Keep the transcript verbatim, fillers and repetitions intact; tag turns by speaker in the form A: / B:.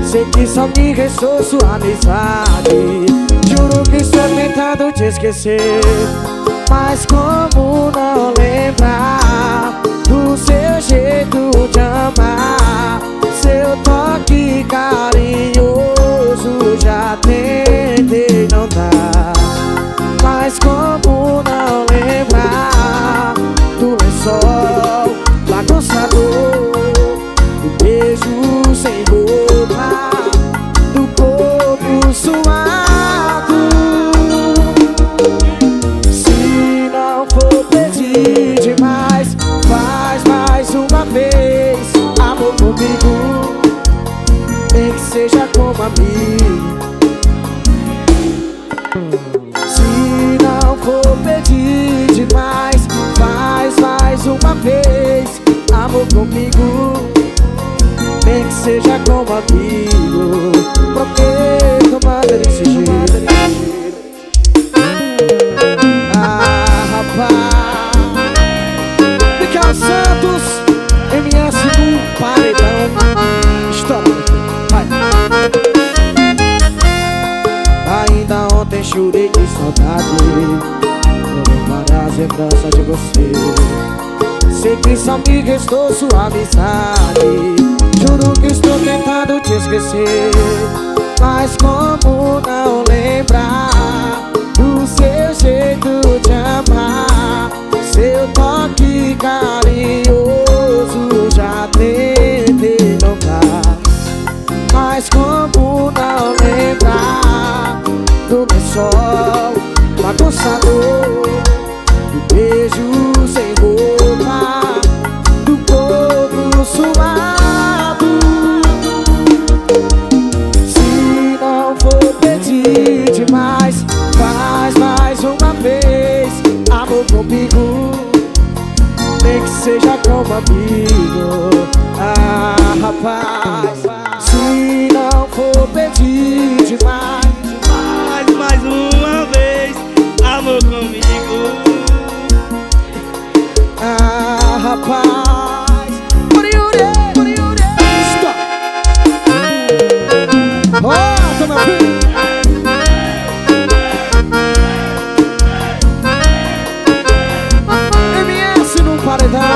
A: Sei que só me restou sua amizade. Juro que estou tentando te esquecer, mas como não lembrar do seu jeito de amar, seu toque carinhoso. Já tentei, não dá, mas como não lembrar do lençol bagunçador, do beijo sem roupa, do corpo suado. Se não for pedir demais, faz mais uma vez amor comigo, nem que seja como amigo. Se não for pedir demais, faz mais uma vez amor comigo, nem que seja como amigo. Prometo manter desse jeito. Ah, rapaz, Miquel Santos, M S do Paredão. Estoura, vai. Ainda ontem chorei de saudade, foram várias lembranças de você. Sei que só me restou sua amizade. Juro que estou tentando te esquecer, mas como não lembrar do seu jeito de amar, seu toque carinhoso. Já tentei, não dá, mas como não lembrar do lençol bagunçador, do beijo sem roupa, do corpo suado. Se não for pedir demais, faz mais uma vez amor comigo, nem que seja como amigo. Ah, rapaz, se não for pedir demais,
B: faz mais uma vez amor comigo.
A: Ah, rapaz, Moriure, Moriure, stop. Oh, toma filho. M S no paredão.